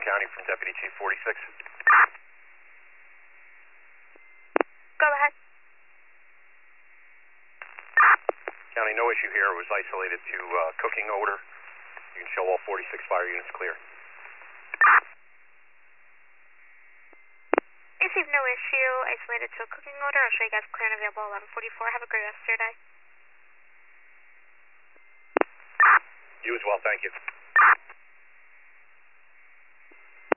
County from Deputy Chief 46. Go ahead. County, no issue here. It was isolated to cooking odor. You can show all 46 fire units clear. Received no issue. Isolated to a cooking odor. I'll show you guys clear and available 1144. Have a great rest of your day. You as well. Thank you.